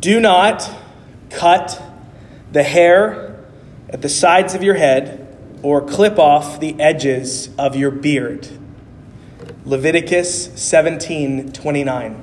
Do not cut the hair at the sides of your head or clip off the edges of your beard. Leviticus 17:29.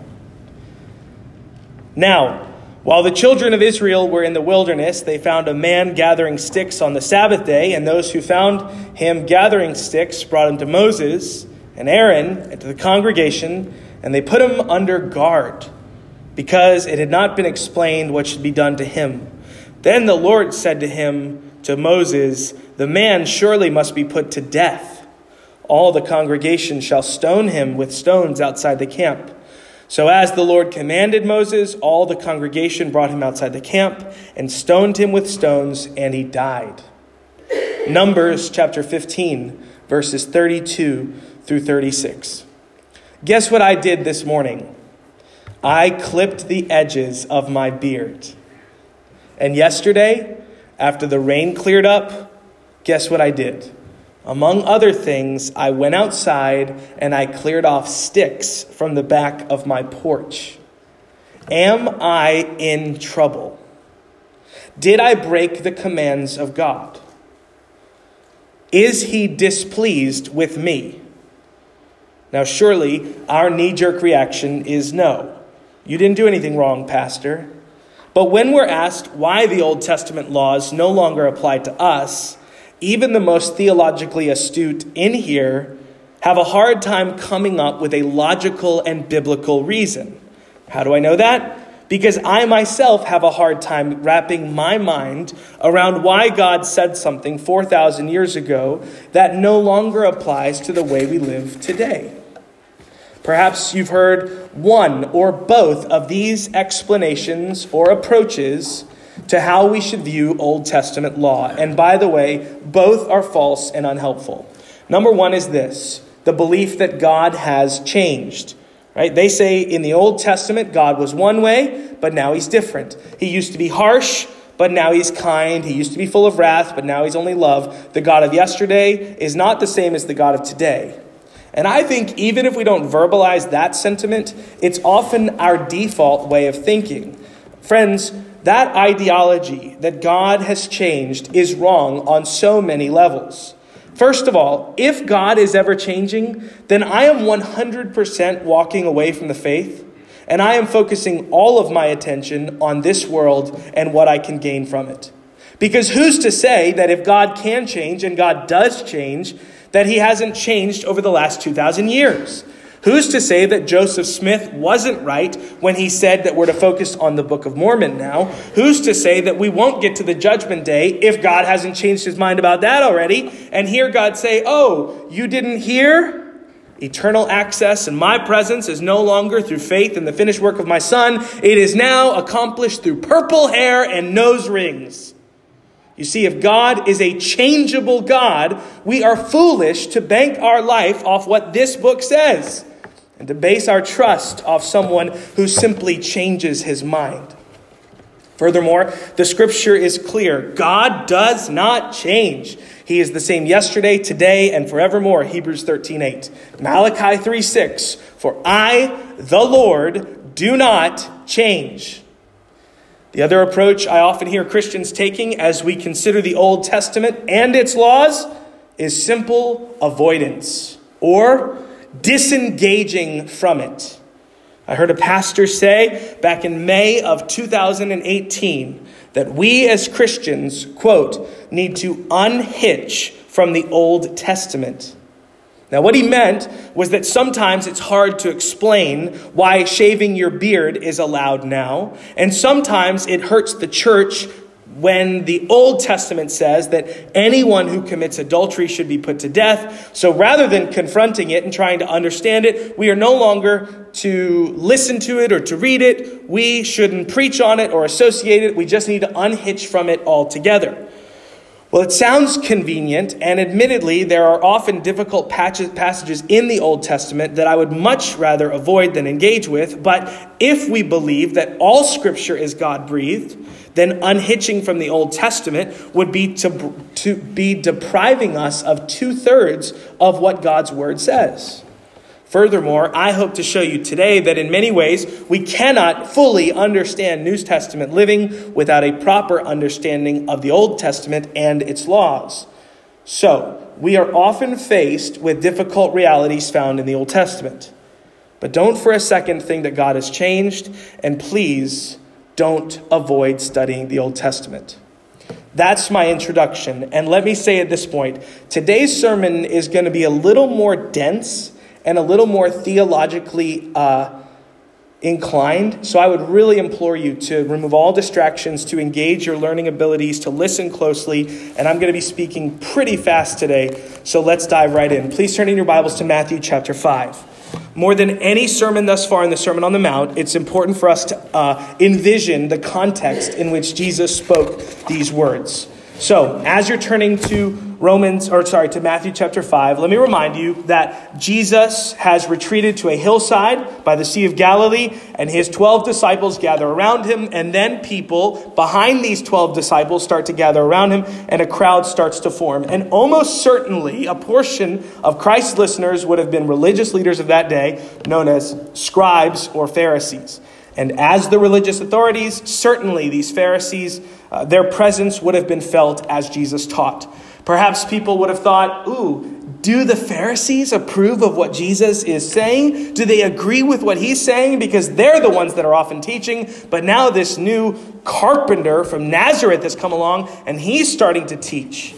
Now, while the children of Israel were in the wilderness, they found a man gathering sticks on the Sabbath day, and those who found him gathering sticks brought him to Moses and Aaron and to the congregation, and they put him under guard, because it had not been explained what should be done to him. Then the Lord said to Moses, "The man surely must be put to death. All the congregation shall stone him with stones outside the camp." So as the Lord commanded Moses, all the congregation brought him outside the camp and stoned him with stones, and he died. Numbers chapter 15, verses 32 through 36. Guess what I did this morning? I clipped the edges of my beard. And yesterday, after the rain cleared up, guess what I did? Among other things, I went outside and I cleared off sticks from the back of my porch. Am I in trouble? Did I break the commands of God? Is he displeased with me? Now, surely our knee-jerk reaction is no. You didn't do anything wrong, Pastor. But when we're asked why the Old Testament laws no longer apply to us, even the most theologically astute in here have a hard time coming up with a logical and biblical reason. How do I know that? Because I myself have a hard time wrapping my mind around why God said something 4,000 years ago that no longer applies to the way we live today. Perhaps you've heard one or both of these explanations or approaches to how we should view Old Testament law. And by the way, both are false and unhelpful. Number one is this: the belief that God has changed. Right? They say in the Old Testament, God was one way, but now he's different. He used to be harsh, but now he's kind. He used to be full of wrath, but now he's only love. The God of yesterday is not the same as the God of today. And I think even if we don't verbalize that sentiment, it's often our default way of thinking. Friends, that ideology that God has changed is wrong on so many levels. First of all, if God is ever changing, then I am 100% walking away from the faith, and I am focusing all of my attention on this world and what I can gain from it. Because who's to say that if God can change, and God does change, that he hasn't changed over the last 2,000 years? Who's to say that Joseph Smith wasn't right when he said that we're to focus on the Book of Mormon now? Who's to say that we won't get to the judgment day if God hasn't changed his mind about that already? And hear God say, "Oh, you didn't hear? Eternal access in my presence is no longer through faith in the finished work of my Son. It is now accomplished through purple hair and nose rings." You see, if God is a changeable God, we are foolish to bank our life off what this book says and to base our trust off someone who simply changes his mind. Furthermore, the scripture is clear. God does not change. He is the same yesterday, today, and forevermore. Hebrews 13:8. Malachi 3:6. For I, the Lord, do not change. The other approach I often hear Christians taking as we consider the Old Testament and its laws is simple avoidance or disengaging from it. I heard a pastor say back in May of 2018 that we as Christians, quote, need to unhitch from the Old Testament. Now, what he meant was that sometimes it's hard to explain why shaving your beard is allowed now. And sometimes it hurts the church when the Old Testament says that anyone who commits adultery should be put to death. So rather than confronting it and trying to understand it, we are no longer to listen to it or to read it. We shouldn't preach on it or associate it. We just need to unhitch from it altogether. Well, it sounds convenient, and admittedly, there are often difficult passages in the Old Testament that I would much rather avoid than engage with. But if we believe that all Scripture is God-breathed, then unhitching from the Old Testament would be to be depriving us of 2/3 of what God's Word says. Furthermore, I hope to show you today that in many ways we cannot fully understand New Testament living without a proper understanding of the Old Testament and its laws. So, we are often faced with difficult realities found in the Old Testament. But don't for a second think that God has changed, and please don't avoid studying the Old Testament. That's my introduction, and let me say at this point, today's sermon is going to be a little more dense and a little more theologically inclined. So I would really implore you to remove all distractions, to engage your learning abilities, to listen closely. And I'm going to be speaking pretty fast today. So let's dive right in. Please turn in your Bibles to Matthew chapter 5. More than any sermon thus far in the Sermon on the Mount, it's important for us to envision the context in which Jesus spoke these words. So, as you're turning to Matthew chapter 5, let me remind you that Jesus has retreated to a hillside by the Sea of Galilee, and his 12 disciples gather around him, and then people behind these 12 disciples start to gather around him, and a crowd starts to form. And almost certainly, a portion of Christ's listeners would have been religious leaders of that day, known as scribes or Pharisees. And as the religious authorities, certainly these Pharisees, their presence would have been felt as Jesus taught. Perhaps people would have thought, do the Pharisees approve of what Jesus is saying? Do they agree with what he's saying? Because they're the ones that are often teaching. But now this new carpenter from Nazareth has come along and he's starting to teach.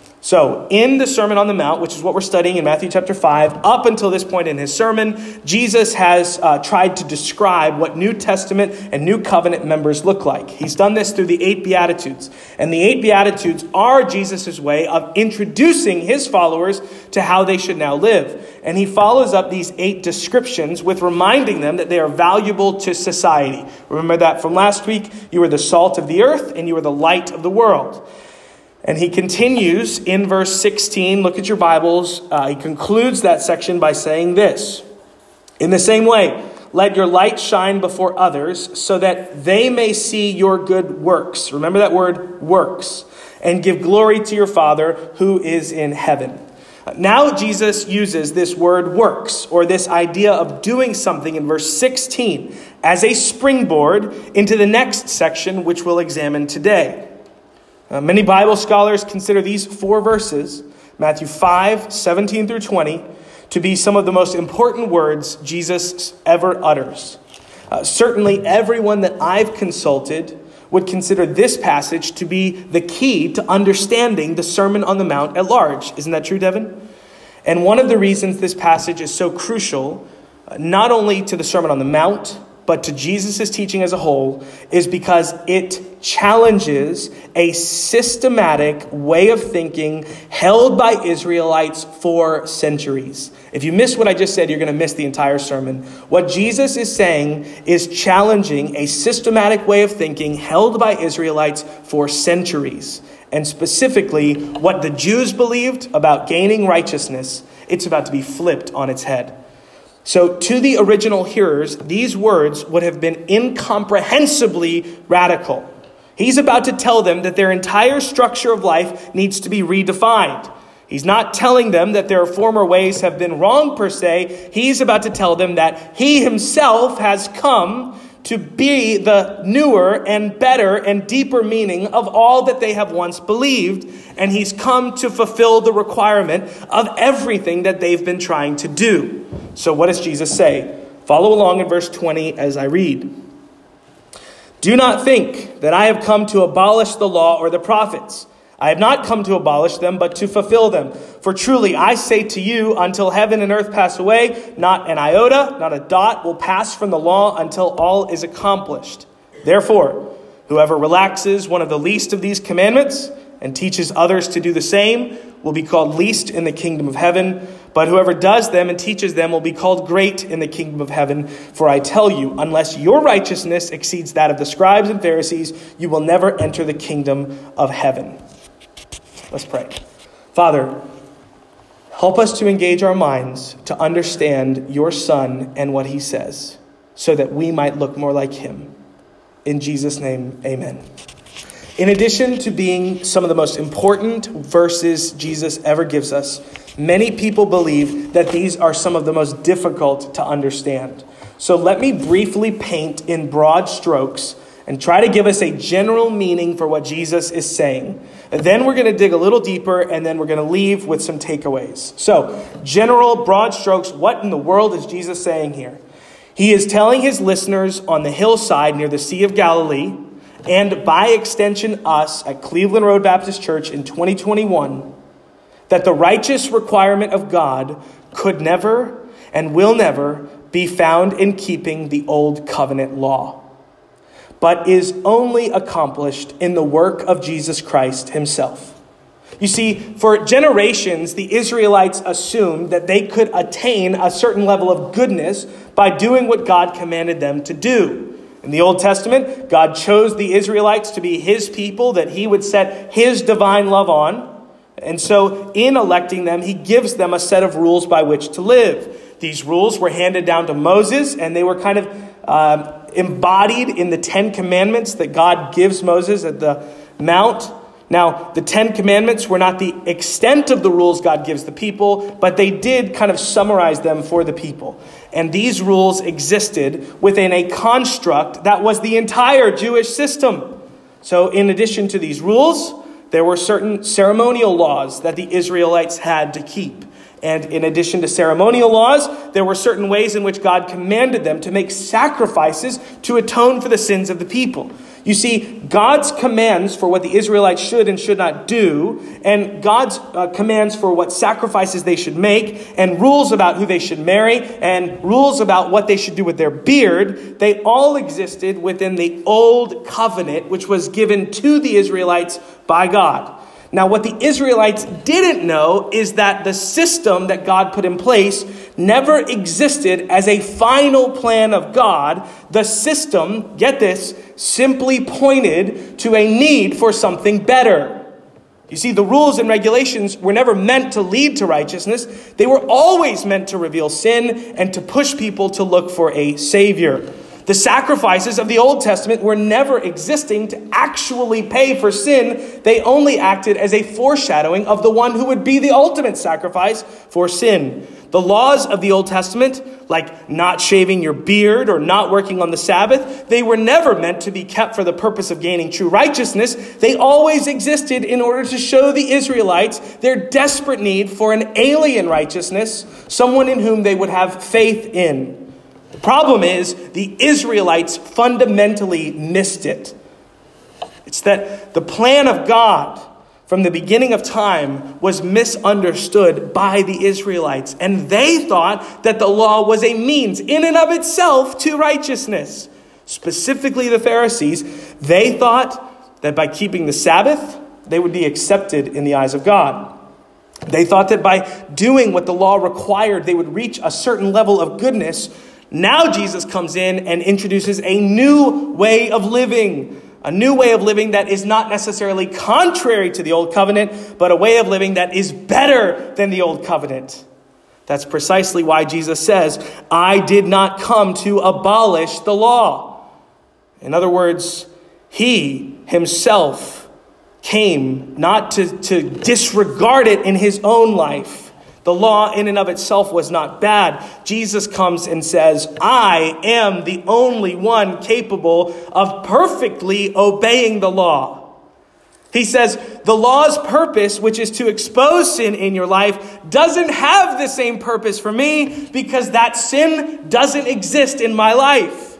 So, in the Sermon on the Mount, which is what we're studying in Matthew chapter 5, up until this point in his sermon, Jesus has tried to describe what New Testament and New Covenant members look like. He's done this through the 8 Beatitudes. And the 8 Beatitudes are Jesus' way of introducing his followers to how they should now live. And he follows up these 8 descriptions with reminding them that they are valuable to society. Remember that from last week? You are the salt of the earth and you are the light of the world. And he continues in verse 16. Look at your Bibles. He concludes that section by saying this. In the same way, let your light shine before others so that they may see your good works. Remember that word, works. And give glory to your Father who is in heaven. Now Jesus uses this word works, or this idea of doing something in verse 16, as a springboard into the next section, which we'll examine today. Many Bible scholars consider these 4 verses, Matthew 5, 17 through 20, to be some of the most important words Jesus ever utters. Certainly everyone that I've consulted would consider this passage to be the key to understanding the Sermon on the Mount at large. Isn't that true, Devin? And one of the reasons this passage is so crucial, not only to the Sermon on the Mount, but to Jesus' teaching as a whole, is because it challenges a systematic way of thinking held by Israelites for centuries. If you miss what I just said, you're going to miss the entire sermon. What Jesus is saying is challenging a systematic way of thinking held by Israelites for centuries. And specifically, what the Jews believed about gaining righteousness, it's about to be flipped on its head. So to the original hearers, these words would have been incomprehensibly radical. He's about to tell them that their entire structure of life needs to be redefined. He's not telling them that their former ways have been wrong per se. He's about to tell them that he himself has come to be the newer and better and deeper meaning of all that they have once believed. And he's come to fulfill the requirement of everything that they've been trying to do. So what does Jesus say? Follow along in verse 20 as I read. Do not think that I have come to abolish the law or the prophets. I have not come to abolish them, but to fulfill them. For truly, I say to you, until heaven and earth pass away, not an iota, not a dot will pass from the law until all is accomplished. Therefore, whoever relaxes one of the least of these commandments and teaches others to do the same will be called least in the kingdom of heaven. But whoever does them and teaches them will be called great in the kingdom of heaven. For I tell you, unless your righteousness exceeds that of the scribes and Pharisees, you will never enter the kingdom of heaven. Let's pray. Father, help us to engage our minds to understand your Son and what he says, so that we might look more like him. In Jesus' name, amen. In addition to being some of the most important verses Jesus ever gives us, many people believe that these are some of the most difficult to understand. So let me briefly paint in broad strokes and try to give us a general meaning for what Jesus is saying. And then we're going to dig a little deeper, and then we're going to leave with some takeaways. So, general, broad strokes, what in the world is Jesus saying here? He is telling his listeners on the hillside near the Sea of Galilee, and by extension us at Cleveland Road Baptist Church in 2021, that the righteous requirement of God could never and will never be found in keeping the old covenant law, but is only accomplished in the work of Jesus Christ himself. You see, for generations, the Israelites assumed that they could attain a certain level of goodness by doing what God commanded them to do. In the Old Testament, God chose the Israelites to be his people that he would set his divine love on. And so in electing them, he gives them a set of rules by which to live. These rules were handed down to Moses, and they were kind of embodied in the 10 Commandments that God gives Moses at the Mount. Now, the 10 Commandments were not the extent of the rules God gives the people, but they did kind of summarize them for the people. And these rules existed within a construct that was the entire Jewish system. So in addition to these rules, there were certain ceremonial laws that the Israelites had to keep. And in addition to ceremonial laws, there were certain ways in which God commanded them to make sacrifices to atone for the sins of the people. You see, God's commands for what the Israelites should and should not do, and God's commands for what sacrifices they should make, and rules about who they should marry, and rules about what they should do with their beard, they all existed within the old covenant, which was given to the Israelites by God. Now, what the Israelites didn't know is that the system that God put in place never existed as a final plan of God. The system, get this, simply pointed to a need for something better. You see, the rules and regulations were never meant to lead to righteousness. They were always meant to reveal sin and to push people to look for a savior. The sacrifices of the Old Testament were never existing to actually pay for sin. They only acted as a foreshadowing of the one who would be the ultimate sacrifice for sin. The laws of the Old Testament, like not shaving your beard or not working on the Sabbath, they were never meant to be kept for the purpose of gaining true righteousness. They always existed in order to show the Israelites their desperate need for an alien righteousness, someone in whom they would have faith in. The problem is the Israelites fundamentally missed it. It's that the plan of God from the beginning of time was misunderstood by the Israelites. And they thought that the law was a means in and of itself to righteousness. Specifically the Pharisees, they thought that by keeping the Sabbath, they would be accepted in the eyes of God. They thought that by doing what the law required, they would reach a certain level of goodness. Now Jesus comes in and introduces a new way of living. A new way of living that is not necessarily contrary to the old covenant, but a way of living that is better than the old covenant. That's precisely why Jesus says, I did not come to abolish the law. In other words, he himself came not to disregard it in his own life. The law in and of itself was not bad. Jesus comes and says, I am the only one capable of perfectly obeying the law. He says, the law's purpose, which is to expose sin in your life, doesn't have the same purpose for me because that sin doesn't exist in my life.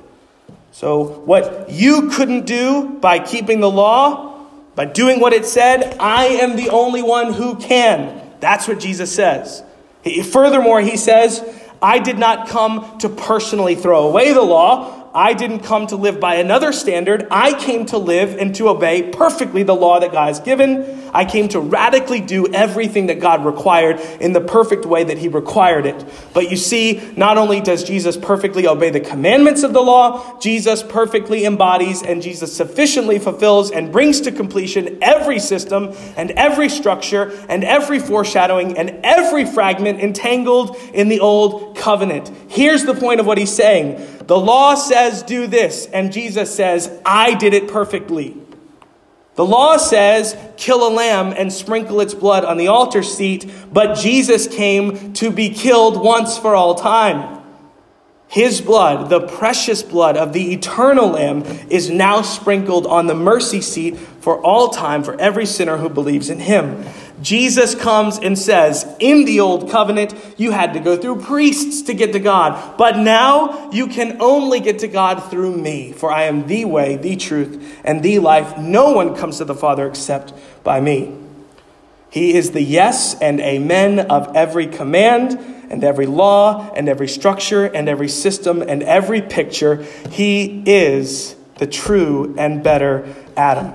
So what you couldn't do by keeping the law, by doing what it said, I am the only one who can. That's what Jesus says. Furthermore, he says, I did not come to personally throw away the law. I didn't come to live by another standard. I came to live and to obey perfectly the law that God has given. I came to radically do everything that God required in the perfect way that he required it. But you see, not only does Jesus perfectly obey the commandments of the law, Jesus perfectly embodies and Jesus sufficiently fulfills and brings to completion every system and every structure and every foreshadowing and every fragment entangled in the old covenant. Here's the point of what he's saying. The law says do this, and Jesus says, I did it perfectly. The law says, kill a lamb and sprinkle its blood on the altar seat, but Jesus came to be killed once for all time. His blood, the precious blood of the eternal Lamb, is now sprinkled on the mercy seat for all time for every sinner who believes in him. Jesus comes and says, in the old covenant, you had to go through priests to get to God. But now you can only get to God through me. For I am the way, the truth, and the life. No one comes to the Father except by me. He is the yes and amen of every command and every law and every structure and every system and every picture. He is the true and better Adam.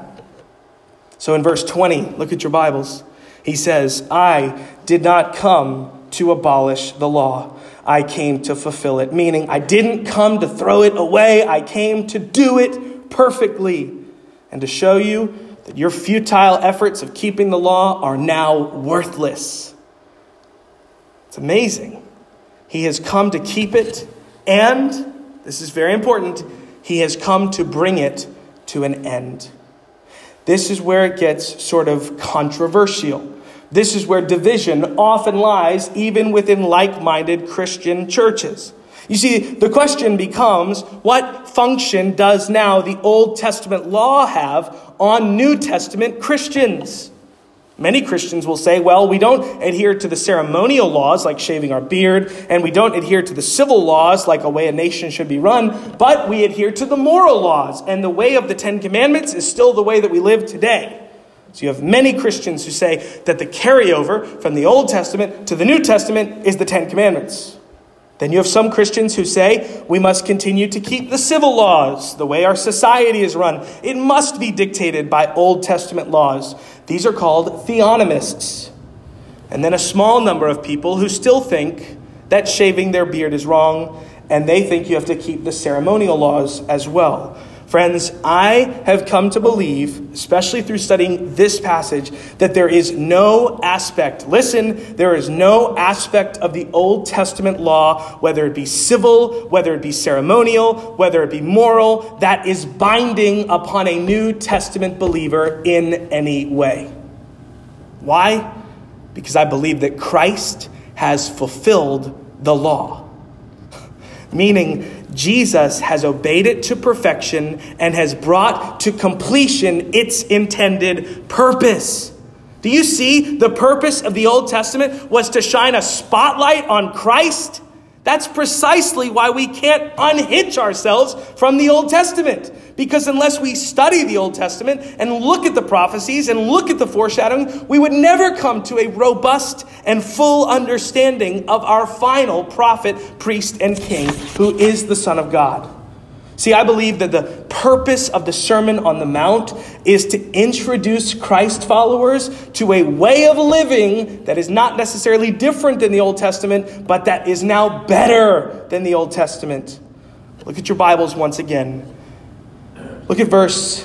So in verse 20, look at your Bibles. He says, I did not come to abolish the law. I came to fulfill it. Meaning, I didn't come to throw it away. I came to do it perfectly and to show you that your futile efforts of keeping the law are now worthless. It's amazing. He has come to keep it, and, this is very important, he has come to bring it to an end. This is where it gets sort of controversial. This is where division often lies, even within like-minded Christian churches. You see, the question becomes, what function does now the Old Testament law have on New Testament Christians? Many Christians will say, well, we don't adhere to the ceremonial laws like shaving our beard, and we don't adhere to the civil laws like a way a nation should be run, but we adhere to the moral laws, and the way of the Ten Commandments is still the way that we live today. So you have many Christians who say that the carryover from the Old Testament to the New Testament is the Ten Commandments. Then you have some Christians who say we must continue to keep the civil laws, the way our society is run. It must be dictated by Old Testament laws. These are called theonomists. And then a small number of people who still think that shaving their beard is wrong, and they think you have to keep the ceremonial laws as well. Friends, I have come to believe, especially through studying this passage, that there is no aspect, there is no aspect of the Old Testament law, whether it be civil, whether it be ceremonial, whether it be moral, that is binding upon a New Testament believer in any way. Why? Because I believe that Christ has fulfilled the law. Meaning, Jesus has obeyed it to perfection and has brought to completion its intended purpose. Do you see the purpose of the Old Testament was to shine a spotlight on Christ? That's precisely why we can't unhitch ourselves from the Old Testament. Because unless we study the Old Testament and look at the prophecies and look at the foreshadowing, we would never come to a robust and full understanding of our final prophet, priest, and king, who is the Son of God. See, I believe that the purpose of the Sermon on the Mount is to introduce Christ followers to a way of living that is not necessarily different than the Old Testament, but that is now better than the Old Testament. Look at your Bibles once again. Look at verse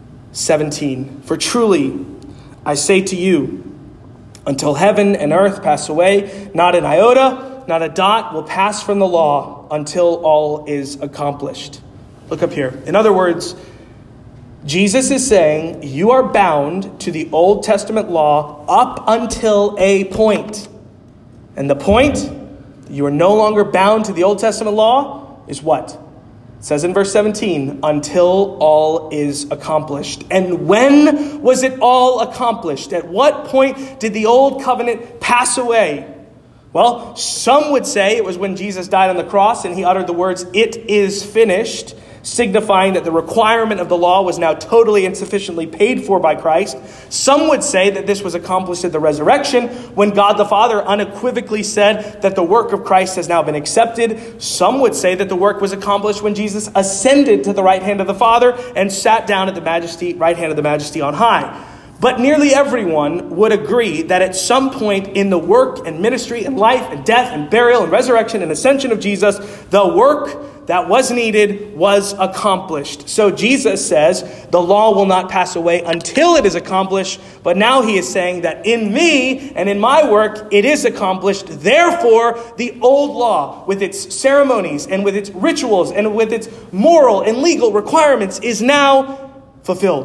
17. For truly, I say to you, until heaven and earth pass away, not an iota, not a dot will pass from the law until all is accomplished. Look up here. In other words, Jesus is saying you are bound to the Old Testament law up until a point. And the point that you are no longer bound to the Old Testament law is what? It says in verse 17, until all is accomplished. And when was it all accomplished? At what point did the old covenant pass away? Well, some would say it was when Jesus died on the cross and he uttered the words, "It is finished," signifying that the requirement of the law was now totally and sufficiently paid for by Christ. Some would say that this was accomplished at the resurrection, when God the Father unequivocally said that the work of Christ has now been accepted. Some would say that the work was accomplished when Jesus ascended to the right hand of the Father and sat down at the right hand of the Majesty on high. But nearly everyone would agree that at some point in the work and ministry and life and death and burial and resurrection and ascension of Jesus, the work that was needed was accomplished. So Jesus says the law will not pass away until it is accomplished. But now he is saying that in me and in my work, it is accomplished. Therefore, the old law with its ceremonies and with its rituals and with its moral and legal requirements is now fulfilled.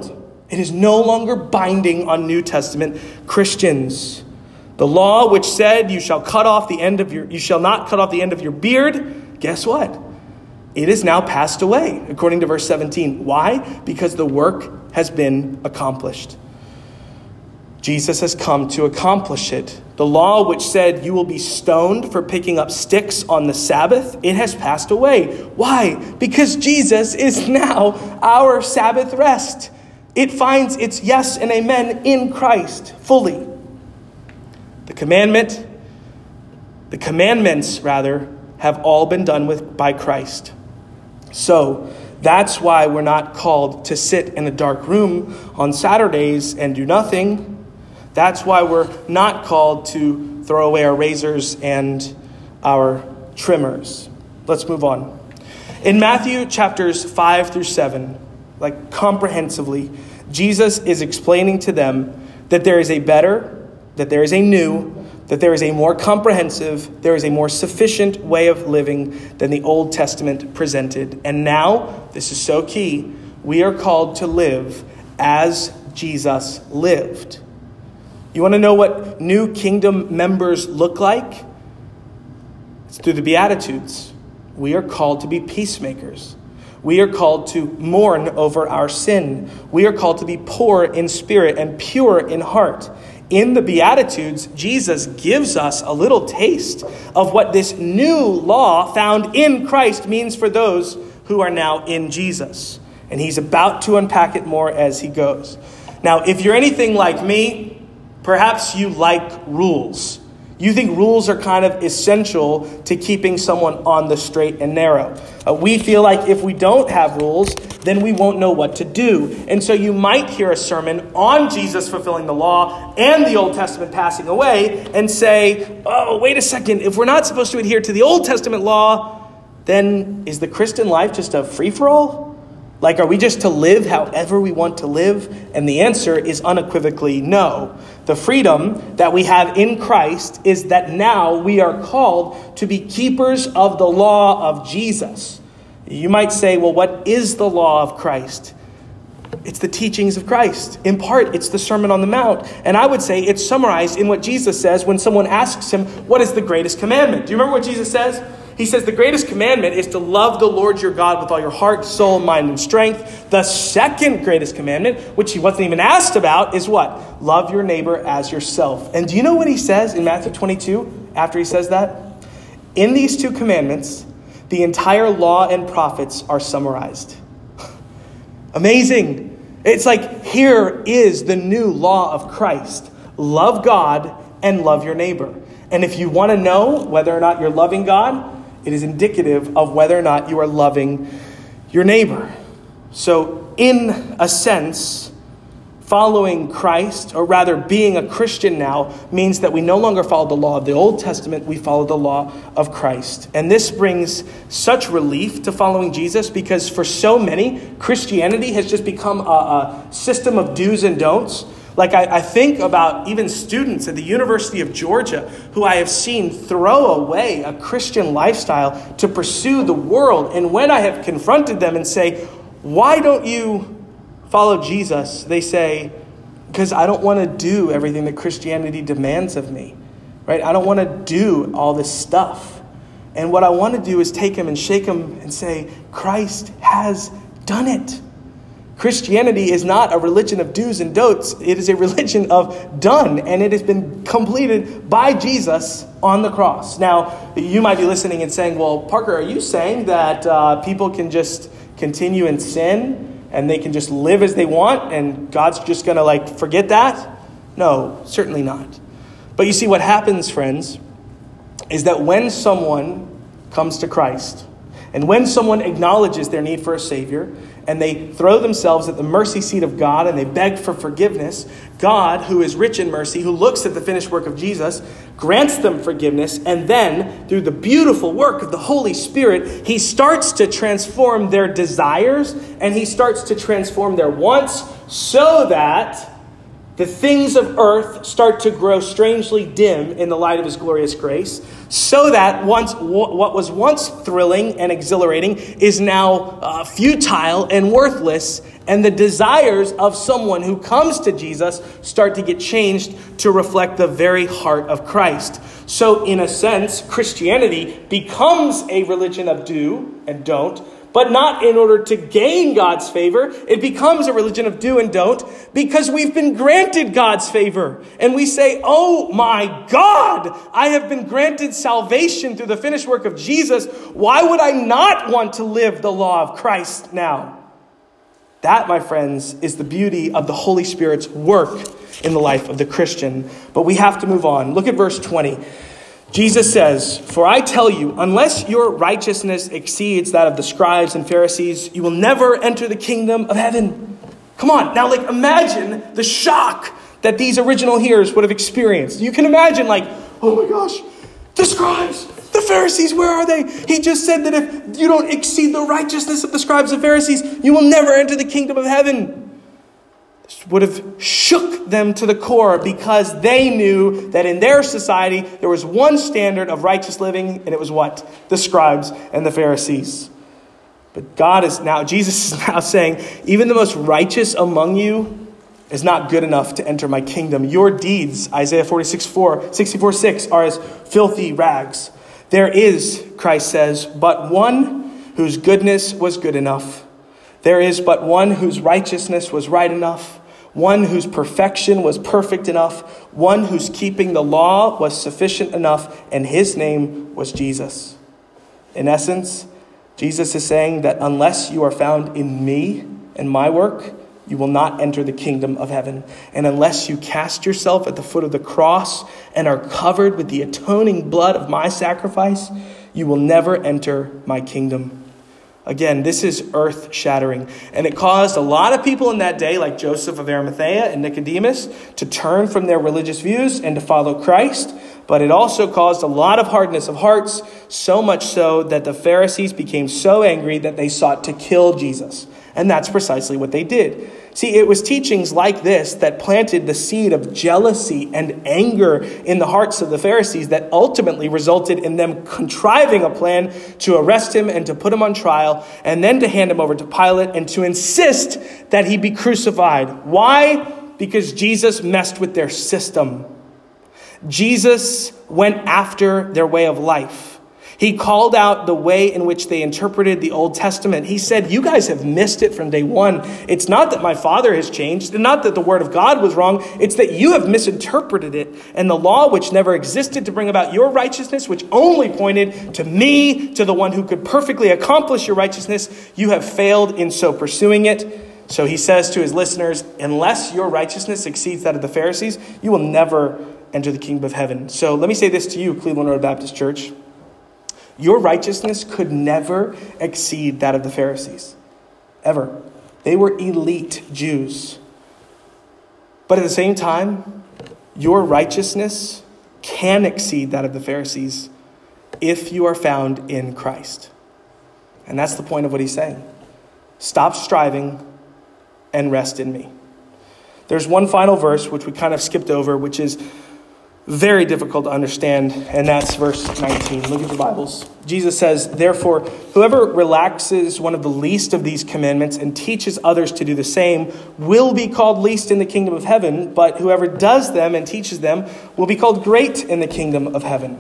It is no longer binding on New Testament Christians. The law which said you shall not cut off the end of your beard, guess what? It is now passed away, according to verse 17. Why? Because the work has been accomplished. Jesus has come to accomplish it. The law which said you will be stoned for picking up sticks on the Sabbath, it has passed away. Why? Because Jesus is now our Sabbath rest. It finds its yes and amen in Christ fully. The commandments, have all been done with by Christ. So that's why we're not called to sit in a dark room on Saturdays and do nothing. That's why we're not called to throw away our razors and our trimmers. Let's move on. In Matthew chapters 5 through 7, like comprehensively, Jesus is explaining to them that there is a better, that there is a new, that there is a more comprehensive, there is a more sufficient way of living than the Old Testament presented. And now, this is so key, we are called to live as Jesus lived. You want to know what new kingdom members look like? It's through the Beatitudes. We are called to be peacemakers. We are called to mourn over our sin. We are called to be poor in spirit and pure in heart. In the Beatitudes, Jesus gives us a little taste of what this new law found in Christ means for those who are now in Jesus. And he's about to unpack it more as he goes. Now, if you're anything like me, perhaps you like rules. You think rules are kind of essential to keeping someone on the straight and narrow. We feel like if we don't have rules, then we won't know what to do. And so you might hear a sermon on Jesus fulfilling the law and the Old Testament passing away and say, oh, wait a second. If we're not supposed to adhere to the Old Testament law, then is the Christian life just a free-for-all? Like, are we just to live however we want to live? And the answer is unequivocally no. The freedom that we have in Christ is that now we are called to be keepers of the law of Jesus. You might say, well, what is the law of Christ? It's the teachings of Christ. In part, it's the Sermon on the Mount. And I would say it's summarized in what Jesus says when someone asks him, what is the greatest commandment? Do you remember what Jesus says? He says the greatest commandment is to love the Lord your God with all your heart, soul, mind, and strength. The second greatest commandment, which he wasn't even asked about, is what? Love your neighbor as yourself. And do you know what he says in Matthew 22 after he says that? In these two commandments, the entire law and prophets are summarized. Amazing. It's like, here is the new law of Christ. Love God and love your neighbor. And if you want to know whether or not you're loving God, it is indicative of whether or not you are loving your neighbor. So, in a sense, following Christ, or rather being a Christian now, means that we no longer follow the law of the Old Testament, we follow the law of Christ. And this brings such relief to following Jesus, because for so many, Christianity has just become a system of do's and don'ts. Like I think about even students at the University of Georgia who I have seen throw away a Christian lifestyle to pursue the world. And when I have confronted them and say, why don't you follow Jesus? They say, because I don't want to do everything that Christianity demands of me, right? I don't want to do all this stuff. And what I want to do is take them and shake them and say, Christ has done it. Christianity is not a religion of do's and don'ts. It is a religion of done, and it has been completed by Jesus on the cross. Now, you might be listening and saying, well, Parker, are you saying that people can just continue in sin and they can just live as they want and God's just going to forget that? No, certainly not. But you see, what happens, friends, is that when someone comes to Christ and when someone acknowledges their need for a Savior, and they throw themselves at the mercy seat of God and they beg for forgiveness, God, who is rich in mercy, who looks at the finished work of Jesus, grants them forgiveness. And then, through the beautiful work of the Holy Spirit, he starts to transform their desires and he starts to transform their wants so that the things of earth start to grow strangely dim in the light of his glorious grace, so that what was once thrilling and exhilarating is now futile and worthless, and the desires of someone who comes to Jesus start to get changed to reflect the very heart of Christ. So in a sense, Christianity becomes a religion of do and don't, but not in order to gain God's favor. It becomes a religion of do and don't because we've been granted God's favor. And we say, oh my God, I have been granted salvation through the finished work of Jesus. Why would I not want to live the law of Christ now? That, my friends, is the beauty of the Holy Spirit's work in the life of the Christian. But we have to move on. Look at verse 20. Jesus says, "For I tell you, unless your righteousness exceeds that of the scribes and Pharisees, you will never enter the kingdom of heaven." Come on, now imagine the shock that these original hearers would have experienced. You can imagine oh my gosh, the scribes, the Pharisees, where are they? He just said that if you don't exceed the righteousness of the scribes and Pharisees, you will never enter the kingdom of heaven. This would have shook them to the core because they knew that in their society there was one standard of righteous living, and it was what? The scribes and the Pharisees. But Jesus is now saying, even the most righteous among you is not good enough to enter my kingdom. Your deeds, Isaiah 64:6, are as filthy rags. There is, Christ says, but one whose goodness was good enough. There is but one whose righteousness was right enough, one whose perfection was perfect enough, one whose keeping the law was sufficient enough, and his name was Jesus. In essence, Jesus is saying that unless you are found in me and my work, you will not enter the kingdom of heaven. And unless you cast yourself at the foot of the cross and are covered with the atoning blood of my sacrifice, you will never enter my kingdom. Again, this is earth-shattering. And it caused a lot of people in that day, like Joseph of Arimathea and Nicodemus, to turn from their religious views and to follow Christ. But it also caused a lot of hardness of hearts, so much so that the Pharisees became so angry that they sought to kill Jesus. And that's precisely what they did. See, it was teachings like this that planted the seed of jealousy and anger in the hearts of the Pharisees that ultimately resulted in them contriving a plan to arrest him and to put him on trial and then to hand him over to Pilate and to insist that he be crucified. Why? Because Jesus messed with their system. Jesus went after their way of life. He called out the way in which they interpreted the Old Testament. He said, you guys have missed it from day one. It's not that my Father has changed, and not that the word of God was wrong. It's that you have misinterpreted it. And the law, which never existed to bring about your righteousness, which only pointed to me, to the one who could perfectly accomplish your righteousness, you have failed in so pursuing it. So he says to his listeners, unless your righteousness exceeds that of the Pharisees, you will never enter the kingdom of heaven. So let me say this to you, Cleveland Road Baptist Church. Your righteousness could never exceed that of the Pharisees. Ever. They were elite Jews. But at the same time, your righteousness can exceed that of the Pharisees if you are found in Christ. And that's the point of what he's saying. Stop striving and rest in me. There's one final verse, which we kind of skipped over, which is very difficult to understand, and that's verse 19. Look at your Bibles. Jesus says, therefore, whoever relaxes one of the least of these commandments and teaches others to do the same will be called least in the kingdom of heaven, but whoever does them and teaches them will be called great in the kingdom of heaven.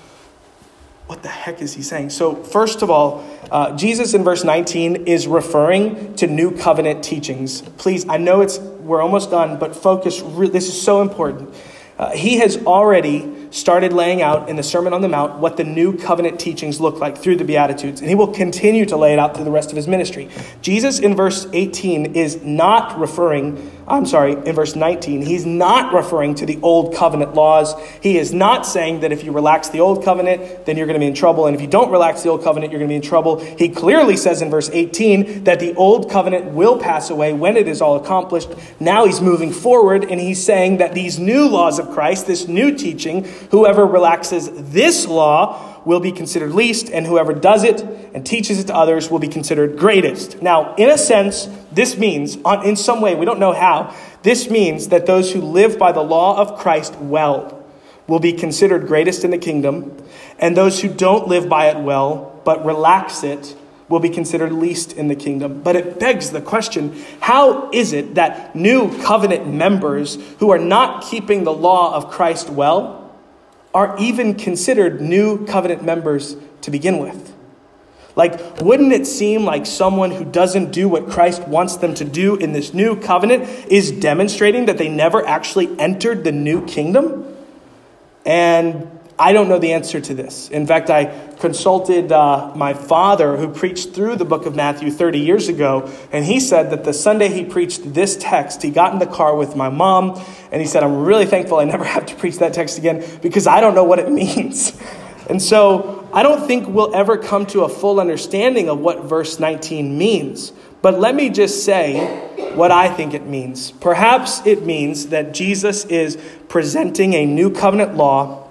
What the heck is he saying? So first of all, Jesus in verse 19 is referring to new covenant teachings. Please, I know we're almost done, but focus. This is so important. He has already started laying out in the Sermon on the Mount what the new covenant teachings look like through the Beatitudes. And he will continue to lay it out through the rest of his ministry. Jesus in verse 18 is not referring, in verse 19, he's not referring to the old covenant laws. He is not saying that if you relax the old covenant, then you're going to be in trouble. And if you don't relax the old covenant, you're going to be in trouble. He clearly says in verse 18 that the old covenant will pass away when it is all accomplished. Now he's moving forward and he's saying that these new laws of Christ, this new teaching, whoever relaxes this law will be considered least, and whoever does it and teaches it to others will be considered greatest. Now, in a sense, This means, in some way, we don't know how, this means that those who live by the law of Christ well will be considered greatest in the kingdom, and those who don't live by it well, but relax it, will be considered least in the kingdom. But it begs the question, how is it that new covenant members who are not keeping the law of Christ well are even considered new covenant members to begin with? Like, wouldn't it seem like someone who doesn't do what Christ wants them to do in this new covenant is demonstrating that they never actually entered the new kingdom? And I don't know the answer to this. In fact, I consulted my father, who preached through the book of Matthew 30 years ago, and he said that the Sunday he preached this text, he got in the car with my mom, and he said, I'm really thankful I never have to preach that text again because I don't know what it means. And so I don't think we'll ever come to a full understanding of what verse 19 means. But let me just say what I think it means. Perhaps it means that Jesus is presenting a new covenant law,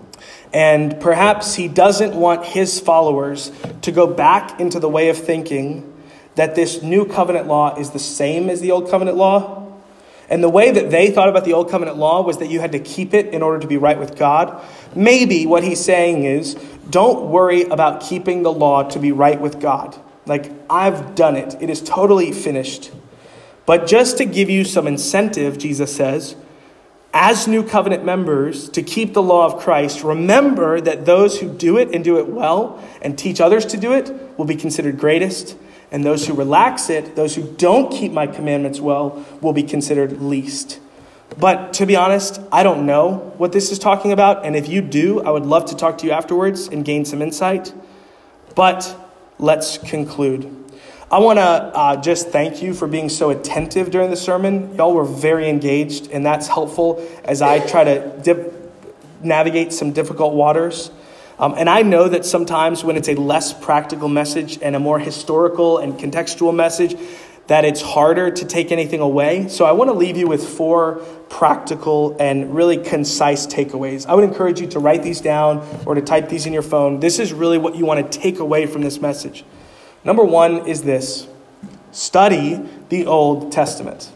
and perhaps he doesn't want his followers to go back into the way of thinking that this new covenant law is the same as the old covenant law. And the way that they thought about the old covenant law was that you had to keep it in order to be right with God. Maybe what he's saying is, don't worry about keeping the law to be right with God. Like, I've done it. It is totally finished. But just to give you some incentive, Jesus says, as new covenant members, to keep the law of Christ, remember that those who do it and do it well and teach others to do it will be considered greatest. And those who relax it, those who don't keep my commandments well, will be considered least. But to be honest, I don't know what this is talking about. And if you do, I would love to talk to you afterwards and gain some insight. But let's conclude. I want to just thank you for being so attentive during the sermon. Y'all were very engaged, and that's helpful as I try to navigate some difficult waters. And I know that sometimes when it's a less practical message and a more historical and contextual message, that it's harder to take anything away. So I want to leave you with 4 practical and really concise takeaways. I would encourage you to write these down or to type these in your phone. This is really what you want to take away from this message. Number 1 is this: study the Old Testament.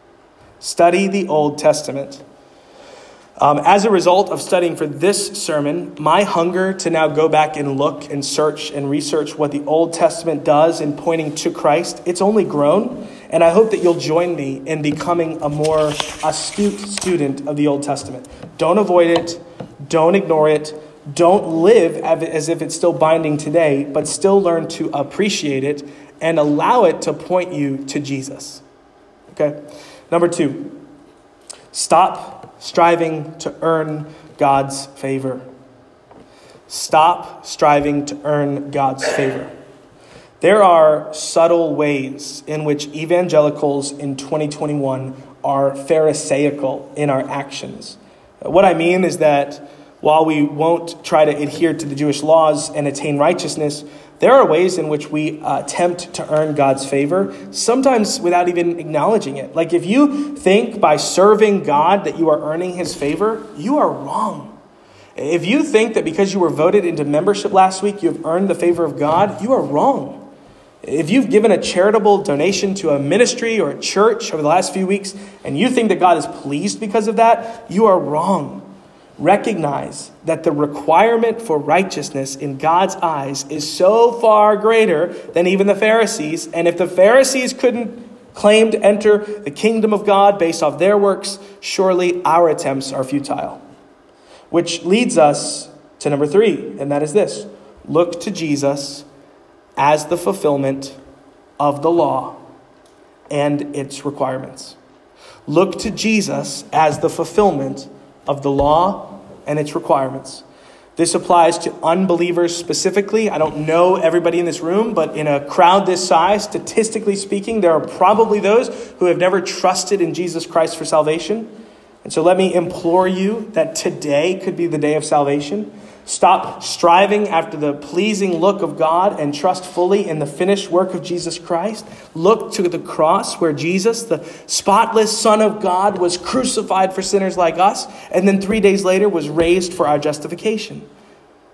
Study the Old Testament. As a result of studying for this sermon, my hunger to now go back and look and search and research what the Old Testament does in pointing to Christ, it's only grown. And I hope that you'll join me in becoming a more astute student of the Old Testament. Don't avoid it. Don't ignore it. Don't live as if it's still binding today, but still learn to appreciate it and allow it to point you to Jesus. Okay? Number 2, stop striving to earn God's favor. Stop striving to earn God's favor. There are subtle ways in which evangelicals in 2021 are pharisaical in our actions. What I mean is that while we won't try to adhere to the Jewish laws and attain righteousness, there are ways in which we attempt to earn God's favor, sometimes without even acknowledging it. Like, if you think by serving God that you are earning his favor, you are wrong. If you think that because you were voted into membership last week, you have earned the favor of God, you are wrong. If you've given a charitable donation to a ministry or a church over the last few weeks, and you think that God is pleased because of that, you are wrong. Recognize that the requirement for righteousness in God's eyes is so far greater than even the Pharisees. And if the Pharisees couldn't claim to enter the kingdom of God based off their works, surely our attempts are futile. Which leads us to number 3, and that is this: look to Jesus as the fulfillment of the law and its requirements. Look to Jesus as the fulfillment of the law and its requirements. This applies to unbelievers specifically. I don't know everybody in this room, but in a crowd this size, statistically speaking, there are probably those who have never trusted in Jesus Christ for salvation. And so let me implore you that today could be the day of salvation. Stop striving after the pleasing look of God and trust fully in the finished work of Jesus Christ. Look to the cross where Jesus, the spotless Son of God, was crucified for sinners like us, and then 3 days later was raised for our justification.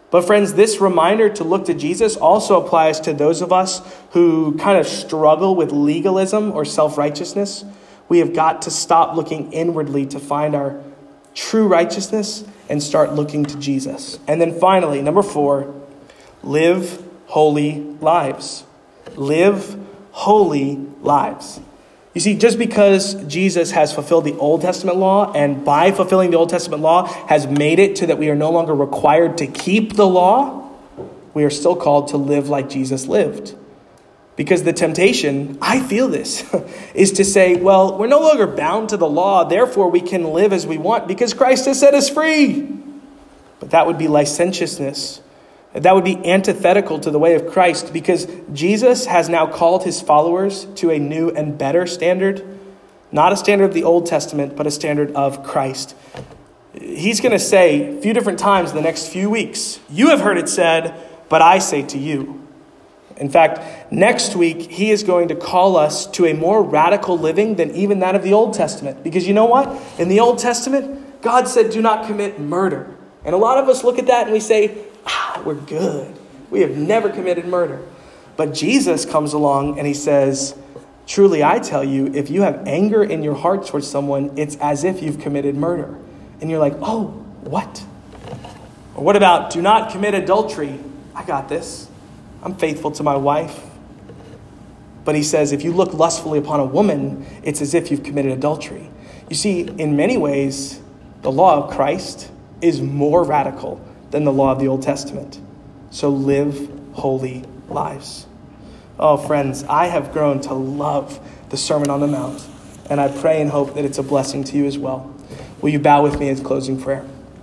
But friends, this reminder to look to Jesus also applies to those of us who kind of struggle with legalism or self-righteousness. We have got to stop looking inwardly to find our true righteousness and start looking to Jesus. And then finally, number 4, live holy lives. Live holy lives. You see, just because Jesus has fulfilled the Old Testament law, and by fulfilling the Old Testament law has made it to that we are no longer required to keep the law, we are still called to live like Jesus lived. Because the temptation, I feel this, is to say, well, we're no longer bound to the law, therefore we can live as we want because Christ has set us free. But that would be licentiousness. That would be antithetical to the way of Christ, because Jesus has now called his followers to a new and better standard, not a standard of the Old Testament, but a standard of Christ. He's going to say a few different times in the next few weeks, you have heard it said, but I say to you. In fact, next week, he is going to call us to a more radical living than even that of the Old Testament. Because you know what? In the Old Testament, God said, do not commit murder. And a lot of us look at that and we say, we're good. We have never committed murder. But Jesus comes along and he says, truly, I tell you, if you have anger in your heart towards someone, it's as if you've committed murder. And you're like, oh, what? Or what about do not commit adultery? I got this. I'm faithful to my wife. But he says, if you look lustfully upon a woman, it's as if you've committed adultery. You see, in many ways, the law of Christ is more radical than the law of the Old Testament. So live holy lives. Oh, friends, I have grown to love the Sermon on the Mount, and I pray and hope that it's a blessing to you as well. Will you bow with me in closing prayer?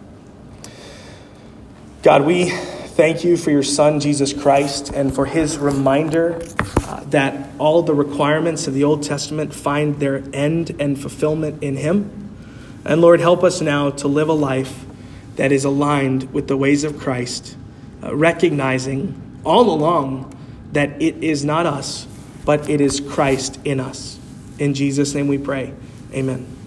God, we thank you for your Son, Jesus Christ, and for his reminder that all the requirements of the Old Testament find their end and fulfillment in him. And Lord, help us now to live a life that is aligned with the ways of Christ, recognizing all along that it is not us, but it is Christ in us. In Jesus' name we pray. Amen.